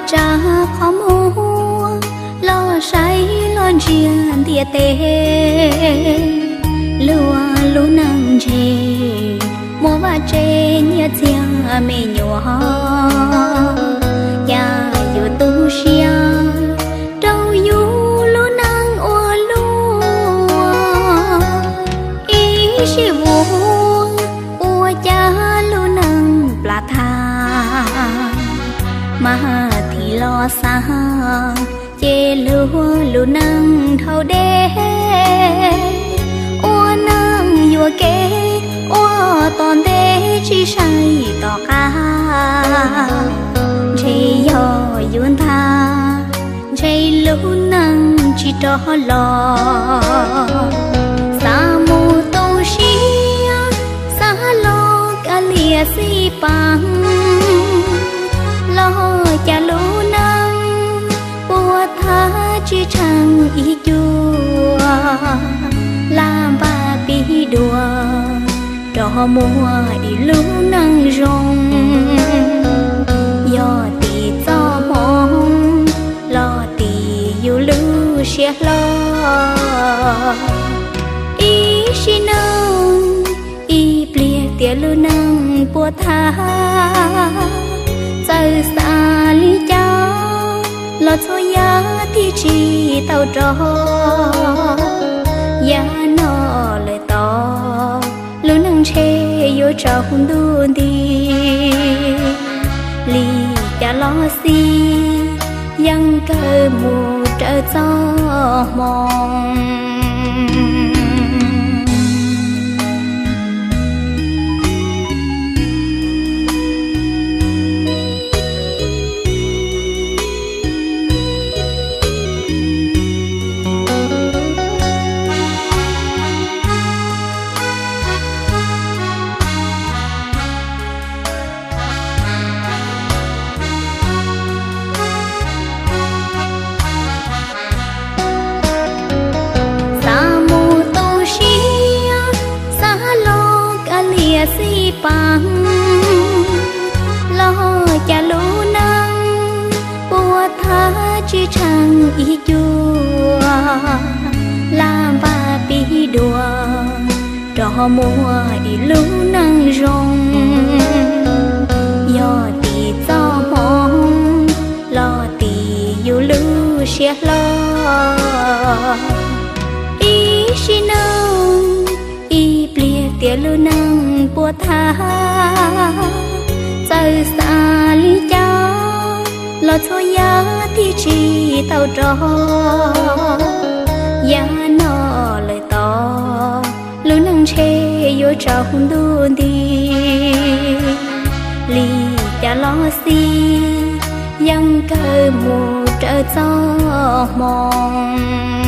cha khó mua lo say lo riêng địa tê lúa lúa nắng chê mua ba chê nhớ chiang mẹ nhỏ nhà yêu tu xia đâu yêu lúa nắng ô lúa ý chỉ vuông ô cha lúa nắng plà tha mà thì lo xa chê lúa lúa nắng thâu đê ô nắng vừa kê ô toàn đê chỉ say tỏ ca chê yo yun tha chê lúa nắng chỉ cho lo sa mù tô xia sa lo cả lìa si bằng lo cha lúa nắng bùa tha chỉ chẳng ý chua làm ba bi đùa cho mùa ý lúa nắng rong do tì cho mong lo tì yêu lúa sẽ lo ý xin nâng ý blia tia lúa nắng bùa tha giờ xa lý cho lo cho giá thì chỉ tao trò giá nó lời to lưu nâng chê vô trong đuôn đi lý cha lo si dân cơ mù trở gió mong si bằng lo cha lúa nắng bùa tha chỉ chẳng ý chua làm ba bi đùa cho mùa ý lúa nắng rong do tì cho mong lo tì yêu lúa sẽ lo ý xin nâng ý blia tia lúa nắng bùa tha giờ xa lý cho lo cho giá thì chỉ tao trò giá nó lời to lúa nắng chê vô trong đuôn đi lý cha lo si dân cơ mù trở gió mong